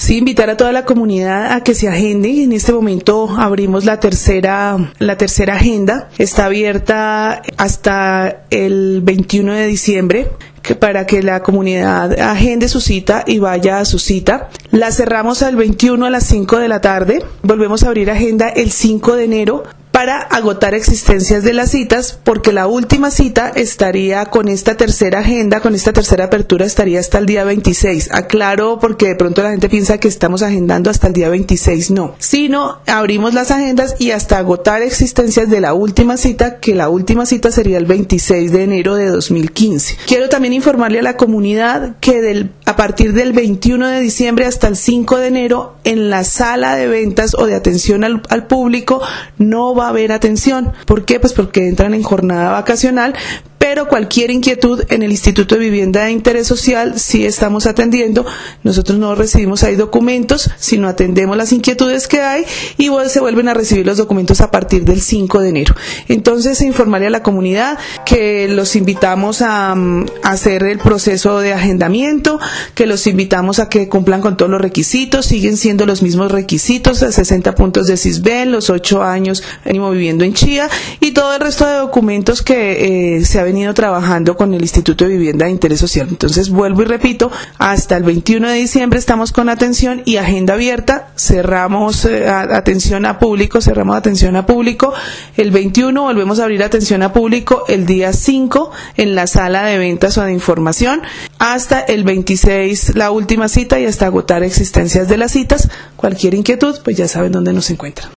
Sí, invitar a toda la comunidad a que se agende. En este momento abrimos la tercera agenda. Está abierta hasta el 21 de diciembre. Para que la comunidad agende su cita y vaya a su cita. La cerramos al 21 a las 5 de la tarde. Volvemos a abrir agenda el 5 de enero para agotar existencias de las citas, porque la última cita estaría con esta tercera agenda, con esta tercera apertura, estaría hasta el día 26. Aclaro porque de pronto la gente piensa que estamos agendando hasta el día 26. No, sino abrimos las agendas y hasta agotar existencias de la última cita, que la última cita sería el 26 de enero de 2015. Quiero también informarle a la comunidad que a partir del 21 de diciembre hasta el 5 de enero, en la sala de ventas o de atención al público no va a haber atención. ¿Por qué? Pues porque entran en jornada vacacional, pero cualquier inquietud en el Instituto de Vivienda de Interés Social sí estamos atendiendo. Nosotros no recibimos ahí documentos, sino atendemos las inquietudes que hay y se vuelven a recibir los documentos a partir del 5 de enero. Entonces, informarle a la comunidad que los invitamos a hacer el proceso de agendamiento, que los invitamos a que cumplan con todos los requisitos. Siguen siendo los mismos requisitos, a 60 puntos de CISBEN, los 8 años mínimo viviendo en Chía y todo el resto de documentos que se ha venido trabajando con el Instituto de Vivienda de Interés Social. Entonces, vuelvo y repito, hasta el 21 de diciembre estamos con atención y agenda abierta. Cerramos atención a público, el 21 volvemos a abrir atención a público el día 5 en la sala de ventas o de información, hasta el 26 la última cita y hasta agotar existencias de las citas. Cualquier inquietud, pues ya saben dónde nos encuentran.